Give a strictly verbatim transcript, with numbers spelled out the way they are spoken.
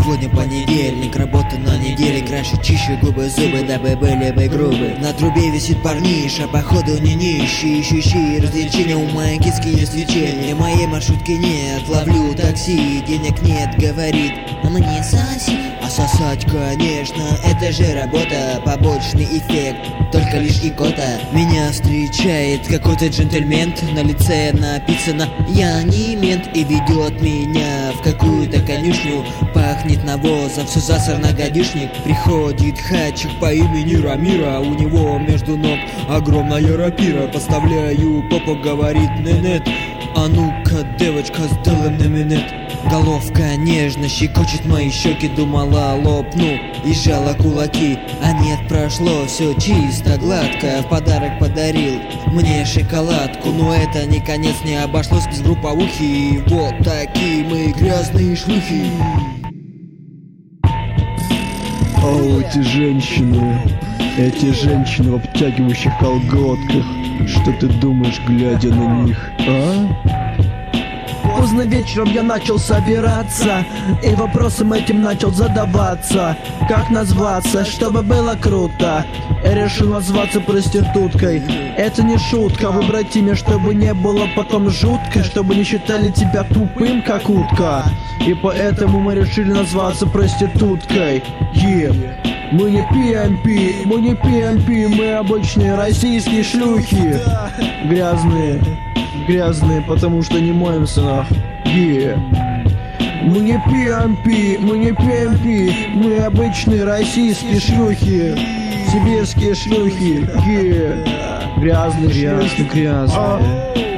Сегодня понедельник, работа на неделе. Краще чище губы, зубы, дабы были бы грубы. На трубе висит парниша, походу не нищий. Ищущий развлечения, у моей киски есть лечение. Моей маршрутки нет, ловлю такси. Денег нет, говорит, а мне соси. А сосать, конечно, это же работа. Побочный эффект, только лишь икота. Меня встречает какой-то джентльмен. На лице написано «Я не мент». И ведет меня в какую-то конюшню. Пахнет навозом, все засрано гадюшник. Приходит хачик по имени Рамира. У него между ног огромная рапира. Поставляю попу, говорит «Ненет». А ну-ка, девочка, сделаем на минет. Головка нежно щекочет мои щеки. Думала, лопну и сжала кулаки. А нет, прошло все чисто, гладко. В подарок подарил мне шоколадку. Но это не конец, не обошлось без групповухи. Вот такие мы грязные шлюхи. О, эти женщины, эти женщины в обтягивающих колготках. Что ты думаешь, глядя на них, а? Поздно вечером я начал собираться и вопросом этим начал задаваться. Как назваться, чтобы было круто? Я решил назваться проституткой. Это не шутка, выбрать имя, чтобы не было потом жутко, чтобы не считали тебя тупым, как утка. И поэтому мы решили назваться проституткой. Yeah. Мы не пи эм пи, мы не пи эм пи, мы обычные российские шлюхи. Грязные, грязные, потому что не моемся нахуй. Yeah. Мы не пи эм пи, мы не пи эм пи, мы обычные российские шлюхи. Сибирские шлюхи. Yeah. Грязные, Грязные, шлюхи. грязные.